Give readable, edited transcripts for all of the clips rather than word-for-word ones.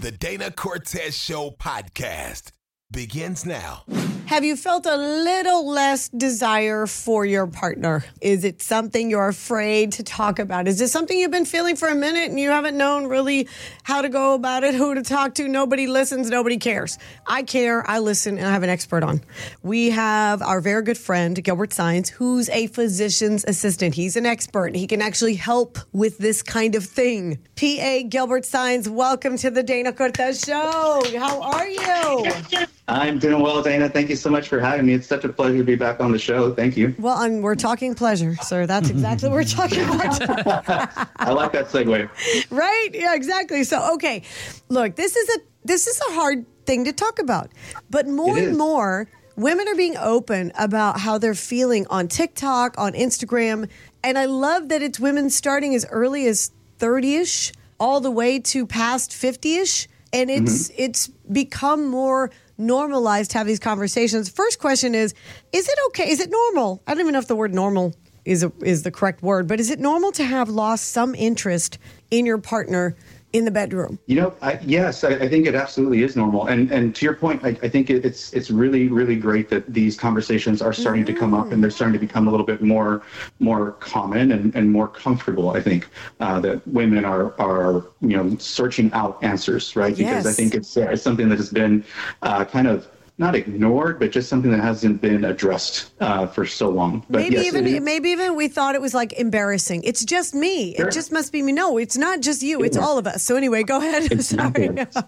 The Dana Cortez Show podcast begins now. Have you felt a little less desire for your partner? Is it something you're afraid to talk about? Is it something you've been feeling for a minute and you haven't known really how to go about it, who to talk to? Nobody listens, nobody cares. I care, I listen, and I have an expert on. We have our very good friend, Gilbert Saenz, who's a physician's assistant. He's an expert. He can actually help with this kind of thing. P.A. Gilbert Saenz, welcome to the Dana Cortez Show. How are you? I'm doing well, Dana. Thank you so much for having me. It's such a pleasure to be back on the show. Thank you. Well, and we're talking pleasure, sir. That's exactly what we're talking about. I like that segue. Right? Yeah, exactly. So, okay, look, this is a hard thing to talk about, but more and more women are being open about how they're feeling on TikTok, on Instagram, and I love that it's women starting as early as 30-ish, all the way to past 50-ish, and it's become more normalized to have these conversations. First question is it okay? Is it normal? I don't even know if the word normal is the correct word, but is it normal to have lost some interest in your partner in the bedroom? You know, yes, I think it absolutely is normal. And to your point, I think it's really, really great that these conversations are starting to come up and they're starting to become a little bit more common and more comfortable. I think that women are searching out answers, right? Because I think it's something that has been kind of not ignored, but just something that hasn't been addressed for so long. But maybe even we thought it was like embarrassing. It's just me. Sure. It just must be me. No, it's not just you. It's all of us. So anyway, go ahead. Exactly. Sorry.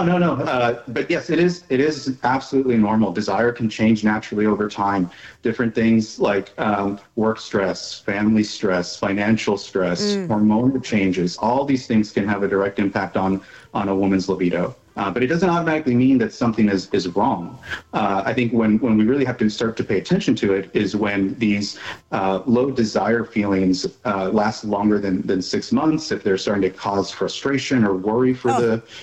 No. But yes, it is absolutely normal. Desire can change naturally over time. Different things like work stress, family stress, financial stress, hormonal changes. All these things can have a direct impact on a woman's libido. But it doesn't automatically mean that something is wrong. I think when we really have to start to pay attention to it is when these low desire feelings last longer than 6 months, if they're starting to cause frustration or worry for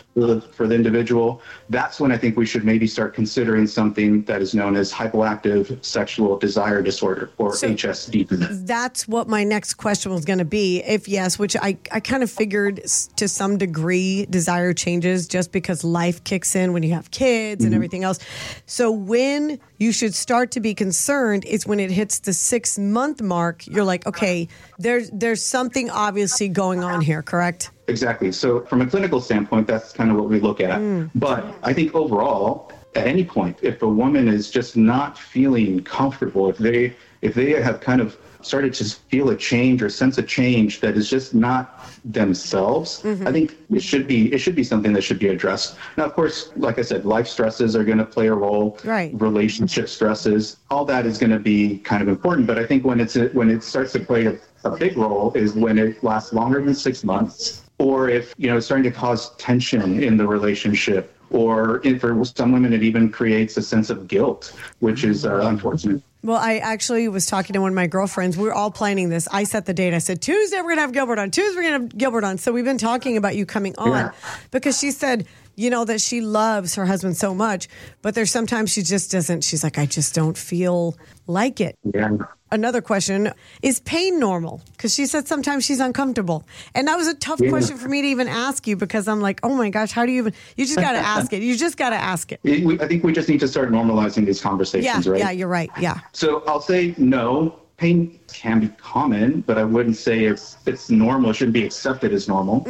the individual. That's when I think we should maybe start considering something that is known as hypoactive sexual desire disorder, or HSD. That's what my next question was going to be. If yes, which I kind of figured to some degree desire changes just because life kicks in when you have kids and everything else. So when you should start to be concerned is when it hits the 6-month mark. You're like, okay, there's something obviously going on here, correct? Exactly. So from a clinical standpoint, that's kind of what we look at. But I think overall, at any point, if a woman is just not feeling comfortable, if they have kind of started to feel a change or sense a change that is just not themselves, I think it should be something that should be addressed. Now, of course, like I said, life stresses are going to play a role. Right. Relationship stresses, all that is going to be kind of important. But I think when it starts to play a big role is when it lasts longer than 6 months, or if it's starting to cause tension in the relationship, or for some women it even creates a sense of guilt, which is unfortunate. Well, I actually was talking to one of my girlfriends. We were all planning this. I set the date. I said, Tuesday, we're going to have Gilbert on. Tuesday, we're going to have Gilbert on. So we've been talking about you coming on because she said, that she loves her husband so much, but there's sometimes she just doesn't. She's like, I just don't feel like it. Yeah. Another question, is pain normal? Because she said sometimes she's uncomfortable. And that was a tough question for me to even ask you because I'm like, oh my gosh, how do you just got to ask it. You just got to ask it. I think we just need to start normalizing these conversations, right? Yeah, you're right. Yeah. So I'll say no. Pain can be common, but I wouldn't say it's normal. It shouldn't be accepted as normal.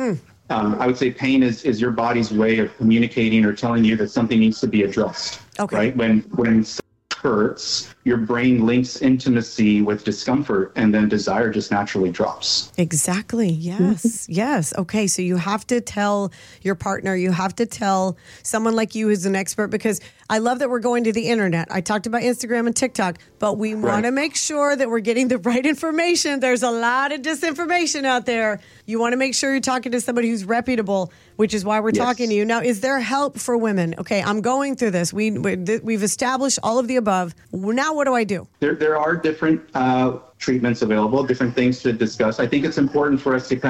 I would say pain is your body's way of communicating or telling you that something needs to be addressed. Okay. Right? When hurts, your brain links intimacy with discomfort, and then desire just naturally drops. Exactly. Yes. Yes. Okay. So you have to tell your partner, you have to tell someone like you who's an expert, because I love that we're going to the internet. I talked about Instagram and TikTok, but we want to make sure that we're getting the right information. There's a lot of disinformation out there. You want to make sure you're talking to somebody who's reputable, which is why we're talking to you. Now, is there help for women? Okay, I'm going through this. We've established all of the above. Now, what do I do? There are different treatments available, different things to discuss. I think it's important for us to kind of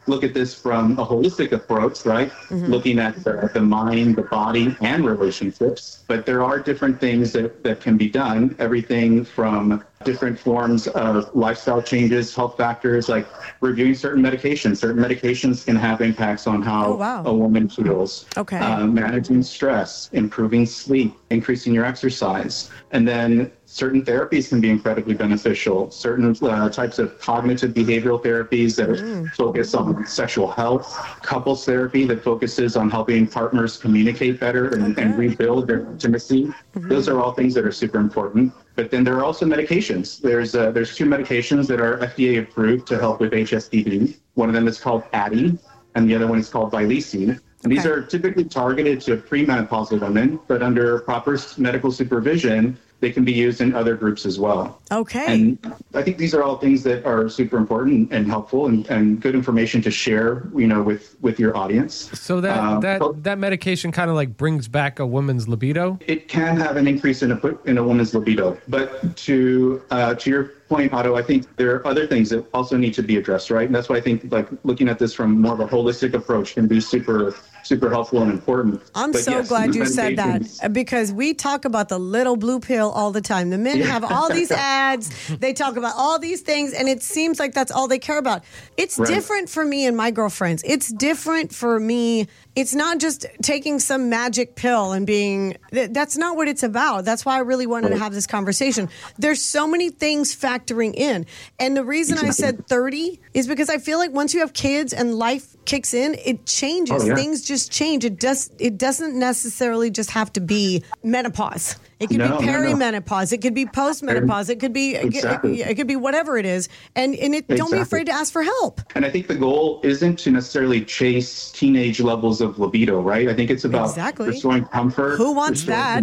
look at this from a holistic approach, right? Looking at the mind, the body, and relationships. But there are different things that can be done. Everything from different forms of lifestyle changes, health factors, like reviewing certain medications. Certain medications can have impacts on how a woman feels. Okay. Managing stress, improving sleep, increasing your exercise. And then certain therapies can be incredibly beneficial. Certain types of cognitive behavioral therapies that focus on sexual health. Couples therapy that focuses on helping partners communicate better and rebuild their intimacy. Those are all things that are super important. But then there are also medications. There's 2 medications that are FDA approved to help with HSDD. One of them is called Addyi, and the other one is called Vyleesi. And these are typically targeted to premenopausal women, but under proper medical supervision, they can be used in other groups as well. Okay. And I think these are all things that are super important and helpful and good information to share, with your audience. So that medication kind of like brings back a woman's libido? It can have an increase in a woman's libido. But to your point, Otto, I think there are other things that also need to be addressed, right? And that's why I think like looking at this from more of a holistic approach can be super helpful and important. I'm so glad you said that, because we talk about the little blue pill all the time. The men have all these ads. They talk about all these things, and it seems like that's all they care about. It's different for me and my girlfriends. It's different for me. It's not just taking some magic pill and being, that's not what it's about. That's why I really wanted to have this conversation. There's so many things factoring in. And the reason I said 30 is because I feel like once you have kids and life kicks in, it changes. Things just change. It doesn't necessarily just have to be menopause. It could be perimenopause. It could be postmenopause. It could be it could be whatever it is. And don't be afraid to ask for help. And I think the goal isn't to necessarily chase teenage levels of libido, right? I think it's about restoring comfort. Who wants that?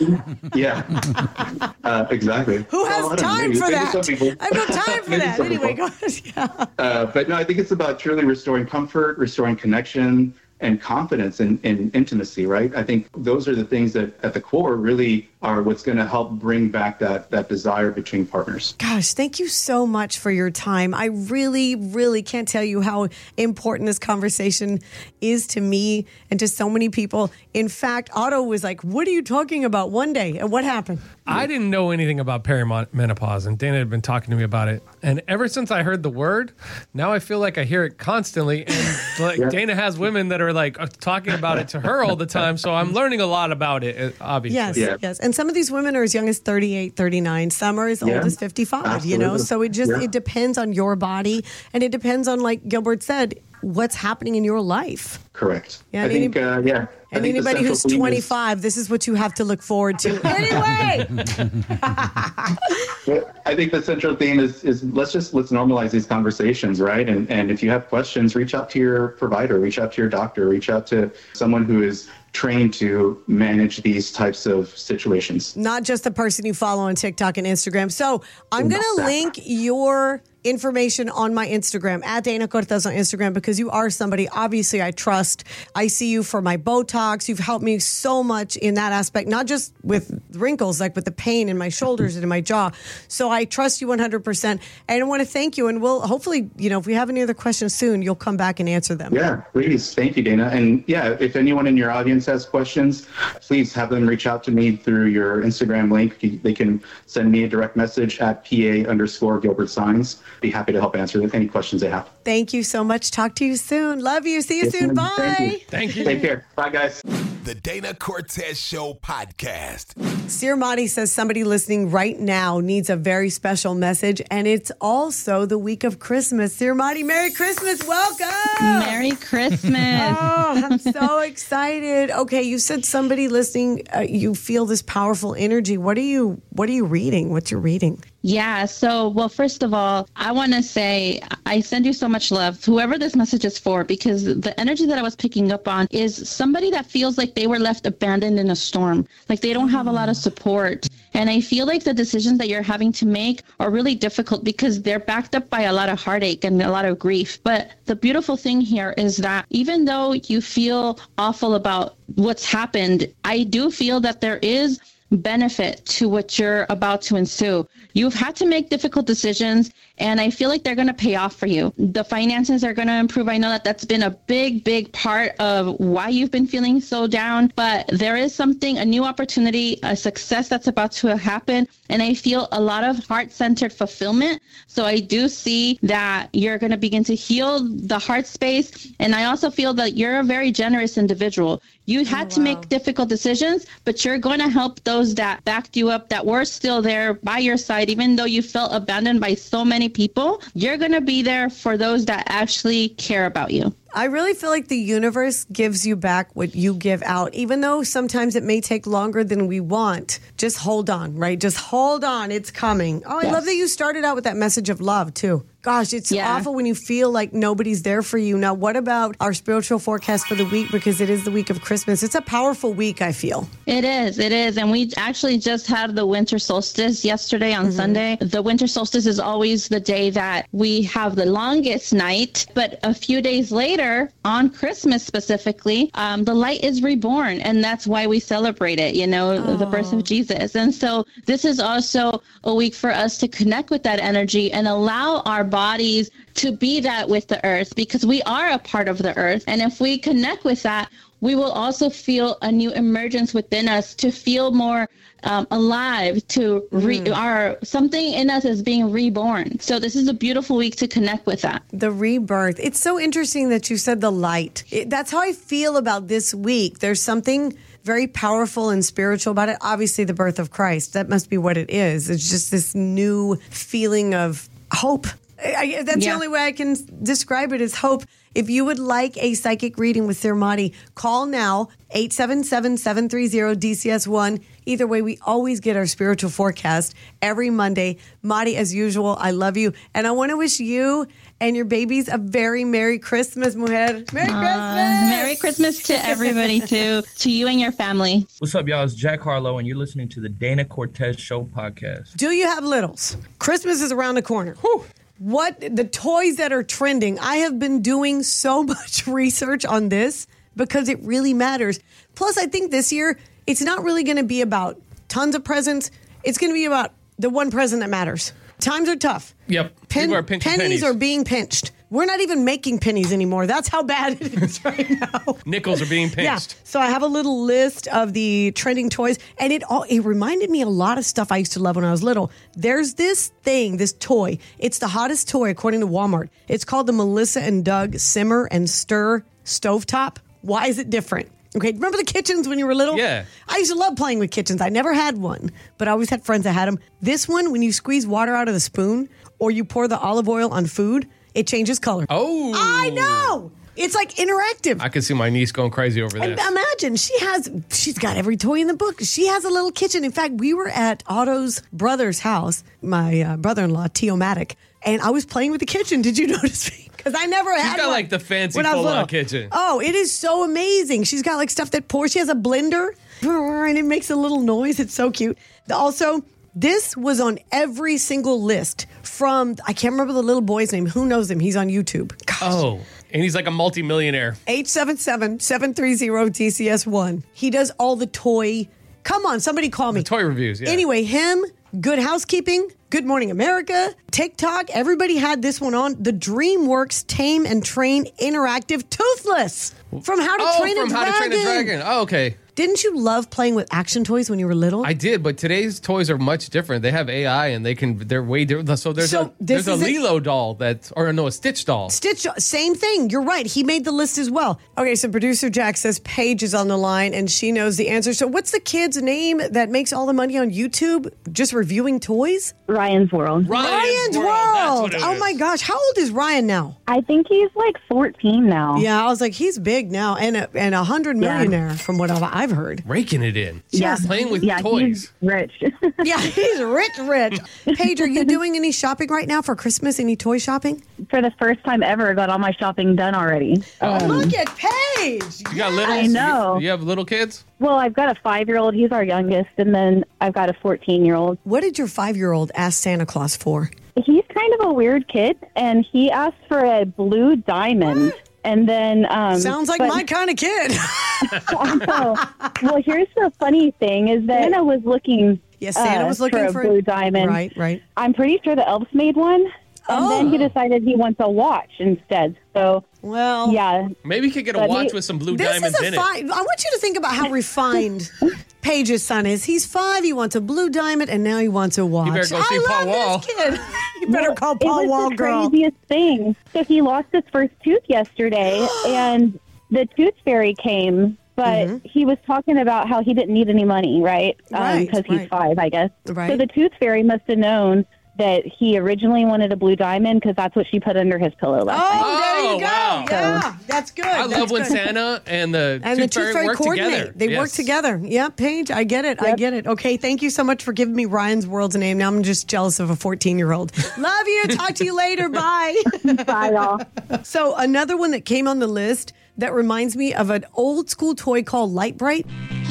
Exactly. Who has time for that? I've got time for that. Anyway, go ahead. But no, I think it's about truly restoring comfort, restoring connection, and confidence in intimacy, right? I think those are the things that at the core really are what's going to help bring back that desire between partners. Gosh, thank you so much for your time. I really, really can't tell you how important this conversation is to me and to so many people. In fact, Otto was like, what are you talking about one day? And what happened? I didn't know anything about perimenopause, and Dana had been talking to me about it. And ever since I heard the word, now I feel like I hear it constantly. And like Dana has women that are like talking about it to her all the time. So I'm learning a lot about it, obviously. Yes. And some of these women are as young as 38, 39. Some are as old as 55, absolutely. So it depends on your body. And it depends on, like Gilbert said, what's happening in your life. Correct. Yeah, and anybody who's 25, this is what you have to look forward to. Anyway! I think the central theme is let's normalize these conversations, right? And if you have questions, reach out to your provider, reach out to your doctor, reach out to someone who is trained to manage these types of situations. Not just the person you follow on TikTok and Instagram. So I'm going to link your information on my Instagram, at Dana Cortez on Instagram, because you are somebody obviously I trust. I see you for my Botox. You've helped me so much in that aspect, not just with wrinkles, like with the pain in my shoulders and in my jaw. So I trust you 100%. And I want to thank you. And we'll hopefully, if we have any other questions soon, you'll come back and answer them. Yeah, please. Thank you, Dana. And if anyone in your audience has questions, please have them reach out to me through your Instagram link. They can send me a direct message at PA_Gilbert Signs. Be happy to help answer any questions they have. Thank you so much. Talk to you soon. Love you. See you soon. Bye. Thank you. Take care. Bye, guys. The Dana Cortez Show podcast. Sirmati says somebody listening right now needs a very special message, and it's also the week of Christmas. Sirmati, Merry Christmas. Welcome. Merry Christmas. Oh, I'm so excited. Okay, you said somebody listening, you feel this powerful energy. What are you reading? What's your reading? Yeah. So, well, first of all, I want to say I send you so much love, whoever this message is for, because the energy that I was picking up on is somebody that feels like they were left abandoned in a storm, like they don't have a lot of support. And I feel like the decisions that you're having to make are really difficult because they're backed up by a lot of heartache and a lot of grief. But the beautiful thing here is that even though you feel awful about what's happened, I do feel that there is benefit to what you're about to ensue. You've had to make difficult decisions, and I feel like they're going to pay off for you. The finances are going to improve. I know that that's been a big part of why you've been feeling so down, but there is a new opportunity, a success that's about to happen, and I feel a lot of heart-centered fulfillment. So I do see that you're going to begin to heal the heart space, and I also feel that you're a very generous individual. You had to make difficult decisions, but you're going to help those that backed you up, that were still there by your side, even though you felt abandoned by so many people. You're going to be there for those that actually care about you. I really feel like the universe gives you back what you give out, even though sometimes it may take longer than we want. Just hold on, right? Just hold on. It's coming. Oh, I love that you started out with that message of love, too. Gosh, it's awful when you feel like nobody's there for you. Now, what about our spiritual forecast for the week? Because it is the week of Christmas. It's a powerful week, I feel. It is. And we actually just had the winter solstice yesterday on Sunday. The winter solstice is always the day that we have the longest night. But a few days later, on Christmas specifically, the light is reborn. And that's why we celebrate it, the birth of Jesus. And so this is also a week for us to connect with that energy and allow our bodies to be that with the earth, because we are a part of the earth. And if we connect with that, we will also feel a new emergence within us to feel more alive, something in us is being reborn. So this is a beautiful week to connect with that. The rebirth. It's so interesting that you said the light. That's how I feel about this week. There's something very powerful and spiritual about it. Obviously, the birth of Christ. That must be what it is. It's just this new feeling of hope. That's the only way I can describe it, is hope. If you would like a psychic reading with Sir Madi, call now, 877-730-DCS1. Either way, we always get our spiritual forecast every Monday. Madi, as usual, I love you. And I want to wish you and your babies a very Merry Christmas, mujer. Merry Christmas! Merry Christmas to everybody, too. To you and your family. What's up, y'all? It's Jack Harlow, and you're listening to the Dana Cortez Show podcast. Do you have littles? Christmas is around the corner. Whew. What the toys that are trending? I have been doing so much research on this because it really matters. Plus, I think this year, it's not really going to be about tons of presents. It's going to be about the one present that matters. Times are tough. Yep. People are pinching pennies are being pinched. We're not even making pennies anymore. That's how bad it is right now. Nickels are being pinched. Yeah. So I have a little list of the trending toys, and it reminded me a lot of stuff I used to love when I was little. There's this toy. It's the hottest toy according to Walmart. It's called the Melissa and Doug Simmer and Stir Stovetop. Why is it different? Okay, remember the kitchens when you were little? Yeah. I used to love playing with kitchens. I never had one, but I always had friends that had them. This one, when you squeeze water out of the spoon or you pour the olive oil on food, it changes color. Oh. I know. It's like interactive. I can see my niece going crazy over this. Imagine, she's got every toy in the book. She has a little kitchen. In fact, we were at Otto's brother's house, my brother-in-law, Tio-Matic, and I was playing with the kitchen. Did you notice me? Because I never had one. She's got like the fancy full-on kitchen. Oh, it is so amazing. She's got like stuff that pours. She has a blender, and it makes a little noise. It's so cute. Also, this was on every single list from, I can't remember the little boy's name. Who knows him? He's on YouTube. Gosh. Oh, and he's like a multimillionaire. 877-730-DCS1. He does all the toy. Come on, somebody call me. The toy reviews, yeah. Anyway, him, Good Housekeeping, Good Morning America, TikTok. Everybody had this one on. The DreamWorks Tame and Train Interactive Toothless. From How to Train a Dragon. Oh, okay. Didn't you love playing with action toys when you were little? I did, but today's toys are much different. They have AI and they're way different. So there's a Lilo doll a Stitch doll. Stitch, same thing. You're right. He made the list as well. Okay, so producer Jack says Paige is on the line and she knows the answer. So what's the kid's name that makes all the money on YouTube just reviewing toys? Ryan's World. Ryan's World. Oh my gosh. How old is Ryan now? I think he's like 14 now. Yeah, I was like, he's big now and a 100 millionaire from what I've heard. Raking it in. Yeah. Playing with toys. He's rich. Yeah, he's rich. Paige, are you doing any shopping right now for Christmas? Any toy shopping? For the first time ever, I got all my shopping done already. Look at Paige. You got littles? I know. You have little kids? Well, I've got a 5-year-old. He's our youngest. And then I've got a 14-year-old. What did your 5-year-old ask Santa Claus for? He's kind of a weird kid, and he asked for a blue diamond. And then sounds like my kind of kid. Well, here's the funny thing is that Santa was looking. Yes, Santa was looking for a blue diamond. Right. I'm pretty sure the elves made one. And then he decided he wants a watch instead. So, well, yeah. Maybe he could get a watch with some blue diamonds in it. I want you to think about how refined Paige's son is. He's 5. He wants a blue diamond, and now he wants a watch. You better go see Paul Wall. This kid. You better call Paul Wall, It was the girl. craziest thing. So he lost his first tooth yesterday, and the tooth fairy came. But he was talking about how he didn't need any money, right? Because he's 5, I guess. Right. So the tooth fairy must have known that he originally wanted a blue diamond because that's what she put under his pillow last night. Oh, there you go. Wow. Yeah, that's good. I love when Santa and the Tooth Fairy work coordinate. together. They work together. Yeah, Paige, I get it. Yep. I get it. Okay, thank you so much for giving me Ryan's World's name. Now I'm just jealous of a 14-year-old. Love you. Talk to you later. Bye. Bye, y'all. So another one that came on the list that reminds me of an old school toy called Light Bright.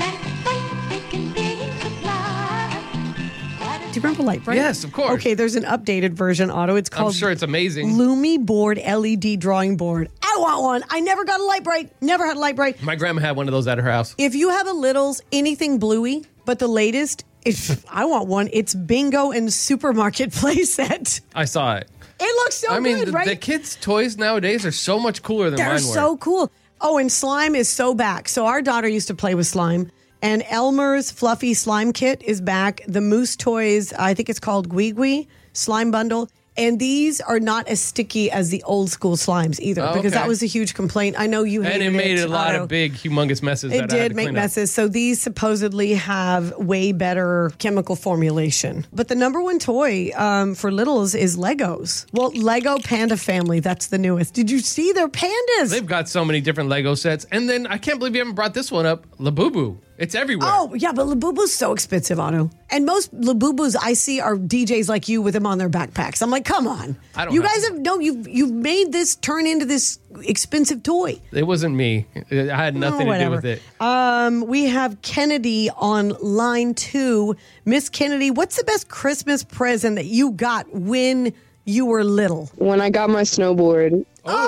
Do you remember Light Bright? Yes, of course. Okay, there's an updated version, Otto. It's called I'm sure it's amazing. Lumi Board LED Drawing Board. I want one. I never got a Light Bright. Never had a Light Bright. My grandma had one of those at her house. If you have a Littles, anything bluey, but the latest, I want one. It's Bingo and Supermarket playset. I saw it. It looks so good, right? The kids' toys nowadays are so much cooler than They're mine were. so cool. Oh, and slime is so back. So our daughter used to play with slime. And Elmer's Fluffy Slime Kit is back. The Moose Toys, I think it's called Gwee Slime Bundle. And these are not as sticky as the old school slimes either, because that was a huge complaint. I know you hated it. And it made a lot of big, humongous messes. It did make messes. So these supposedly have way better chemical formulation. But the number one toy for littles is Legos. Well, Lego Panda Family, that's the newest. Did you see their pandas? They've got so many different Lego sets. And then I can't believe you haven't brought this one up, Labubu. It's everywhere. Oh, yeah, but Labubu's so expensive, Otto. And most Labubus I see are DJs like you with them on their backpacks. I'm like, come on. You guys you've made this turn into this expensive toy. It wasn't me. I had nothing to do with it. We have Kennedy on line 2. Miss Kennedy, what's the best Christmas present that you got when you were little? When I got my snowboard.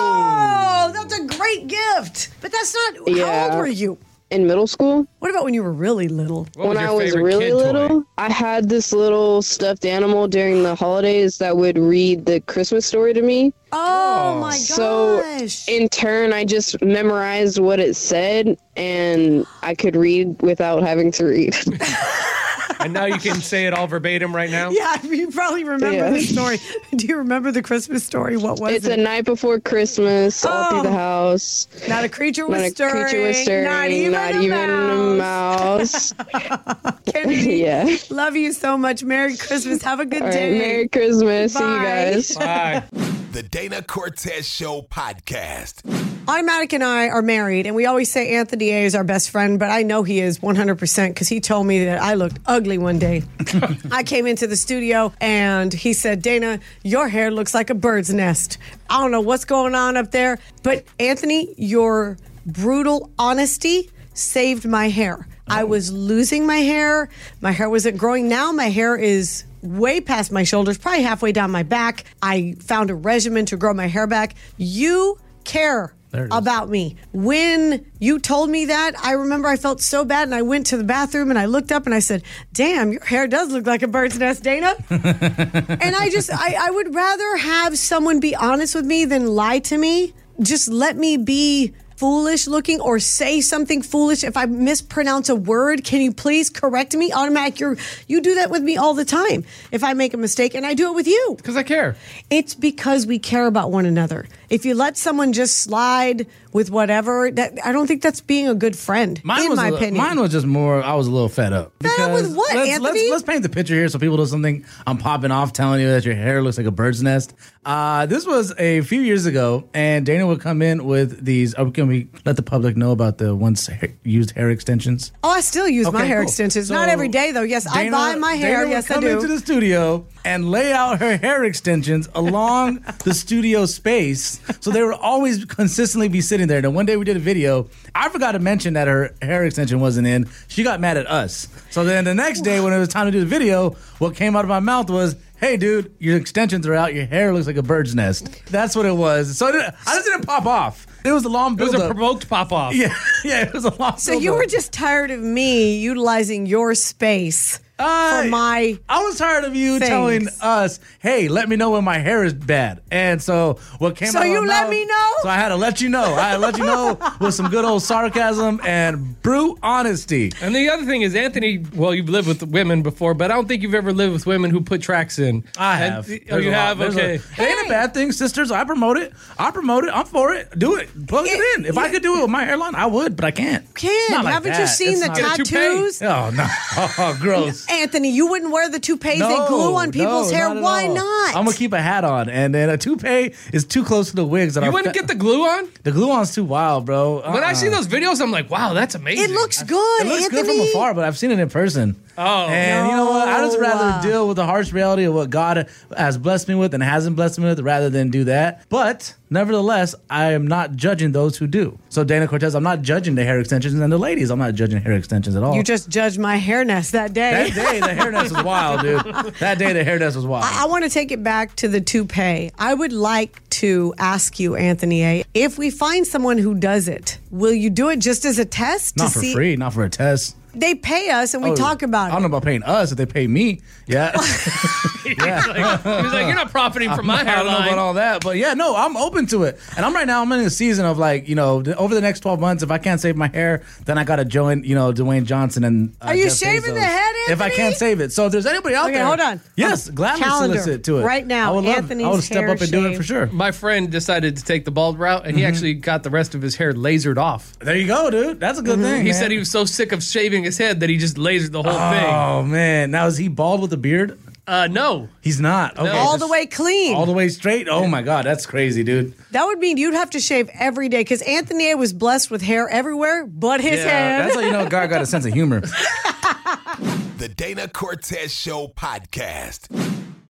Oh, that's a great gift. But that's not, how old were you? In middle school. What about when you were really little? When I was really little, I had this little stuffed animal during the holidays that would read the Christmas story to me. Oh my gosh. So in turn, I just memorized what it said and I could read without having to read. And now you can say it all verbatim right now? Yeah, you probably remember the story. Do you remember the Christmas story? What was it? It's a night before Christmas, all through the house. Not a creature was stirring. Not even a mouse. Kennedy, yeah. Love you so much. Merry Christmas. Have a good day. Merry Christmas. Bye. See you guys. Bye. The Dana Cortez Show podcast. Automatic and I are married, and we always say Anthony A is our best friend, but I know he is 100% because he told me that I looked ugly one day. I came into the studio, and he said, Dana, your hair looks like a bird's nest. I don't know what's going on up there, but Anthony, your brutal honesty saved my hair. I was losing my hair. My hair wasn't growing. Now my hair is way past my shoulders, probably halfway down my back. I found a regimen to grow my hair back. You care about me. When you told me that, I remember I felt so bad, and I went to the bathroom and I looked up and I said, damn, your hair does look like a bird's nest, Dana. And I would rather have someone be honest with me than lie to me. Just let me be foolish looking or say something foolish. If I mispronounce a word, can you please correct me? Automatic, you do that with me all the time. If I make a mistake, and I do it with you. Because I care. It's because we care about one another. If you let someone just slide with whatever, I don't think that's being a good friend, in my opinion. Mine was just more, I was a little fed up. Fed up with what, Anthony? Let's paint the picture here so people know something. I'm popping off telling you that your hair looks like a bird's nest. This was a few years ago, and Dana would come in with these, can we let the public know about the once used hair extensions? Oh, I still use my hair extensions. So Not every day, though. Yes, I buy my hair. Dana Yes, would I do. come into the studio and lay out her hair extensions along the studio space. So they would always consistently be sitting there. And one day we did a video. I forgot to mention that her hair extension wasn't in. She got mad at us. So then the next day when it was time to do the video, what came out of my mouth was, hey, dude, your extensions are out. Your hair looks like a bird's nest. That's what it was. So I just didn't pop off. It was a long build-up. It was a provoked pop-off. Yeah, it was a long So you were just tired of me utilizing your space for my I was tired of you things. telling us, hey, let me know when my hair is bad. And so what came out So of you my let mouth- me know? So I had to let you know. I had to let you know with some good old sarcasm and brute honesty. And the other thing is, Anthony, well, you've lived with women before, but I don't think you've ever lived with women who put tracks in. I have. Oh, you have? Okay. It ain't a bad thing, sisters. I promote it. I'm for it. Do it. Plug it in. If I could do it with my hairline, I would, but I can't. Not like Haven't you that. seen It's the not- tattoos? Oh, no. Oh, gross. Anthony, you wouldn't wear the toupees they glue on people's hair. at Why all. not? I'm gonna keep a hat on, and then a toupee is too close to the wigs. That You wouldn't get the glue on? The glue on's too wild, bro. When I see those videos, I'm like, wow, that's amazing. It looks good, It looks Anthony. good from afar, but I've seen it in person. Oh. And you know what? I'd just rather deal with the harsh reality of what God has blessed me with and hasn't blessed me with rather than do that. But nevertheless, I am not judging those who do. So Dana Cortez, I'm not judging the hair extensions, and the ladies, I'm not judging hair extensions at all. You just judged my hair nest that day. That day, the hair nest was wild, dude. That day, the hair nest was wild. I want to take it back to the toupee. I would like to ask you, Anthony A., if we find someone who does it, will you do it just as a test? Not for free, not for a test. They pay us and we talk about I don't it. know about paying us if they pay me. Yeah. He's like, you're not profiting from my I don't know hairline. about all that, but yeah, no, I'm open to it. And I'm in a season of like, over the next 12 months, if I can't save my hair, then I got to join, Dwayne Johnson and Are you Jeff shaving Bezos, the head, if I Anthony? can't save it. So if there's anybody out Okay, there. hold on. Yes, gladly Calendar. solicit to it. Right now, I would love, Anthony's I would step hair up and do it shave. for sure. My friend decided to take the bald route, and he actually got the rest of his hair lasered off. There you go, dude. That's a good thing. He man. said he was so sick of shaving his head that he just lasered the whole thing. Oh, man. Now, is he bald with a beard? No. He's not. Okay. All the way clean. All the way straight? Oh, my God. That's crazy, dude. That would mean you'd have to shave every day because Anthony A. was blessed with hair everywhere but his head. That's how you know God got a sense of humor. The Dana Cortez Show podcast.